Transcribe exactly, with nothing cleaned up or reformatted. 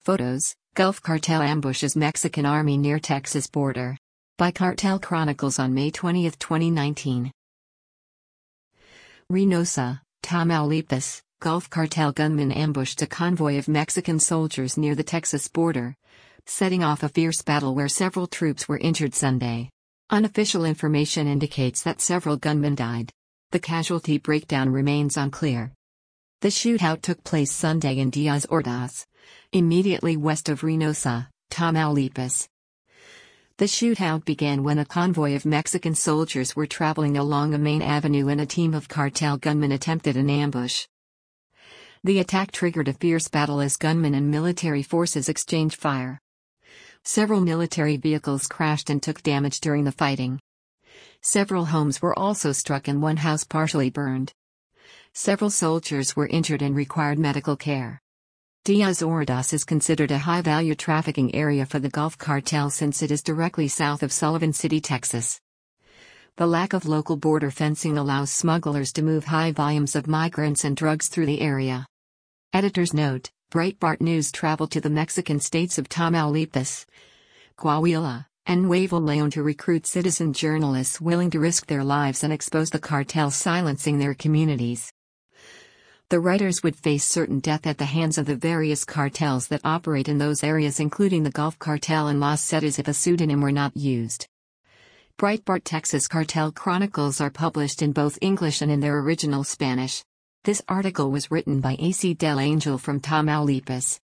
Photos: Gulf Cartel ambushes Mexican army near Texas border. By Cartel Chronicles on May twentieth, twenty nineteen. Reynosa, Tamaulipas, Gulf Cartel gunmen ambushed a convoy of Mexican soldiers near the Texas border, setting off a fierce battle where several troops were injured Sunday. Unofficial information indicates that several gunmen died. The casualty breakdown remains unclear. The shootout took place Sunday in Diaz Ordaz, immediately west of Reynosa, Tamaulipas. The shootout began when a convoy of Mexican soldiers were traveling along a main avenue and a team of cartel gunmen attempted an ambush. The attack triggered a fierce battle as gunmen and military forces exchanged fire. Several military vehicles crashed and took damage during the fighting. Several homes were also struck and one house partially burned. Several soldiers were injured and required medical care. Diaz Ordaz is considered a high-value trafficking area for the Gulf Cartel since it is directly south of Sullivan City, Texas. The lack of local border fencing allows smugglers to move high volumes of migrants and drugs through the area. Editor's note: Breitbart News traveled to the Mexican states of Tamaulipas, Coahuila, and Nuevo León to recruit citizen journalists willing to risk their lives and expose the cartel silencing their communities. The writers would face certain death at the hands of the various cartels that operate in those areas, including the Gulf Cartel and Los Zetas, if a pseudonym were not used. Breitbart Texas Cartel Chronicles are published in both English and in their original Spanish. This article was written by A C Del Angel from Tamaulipas.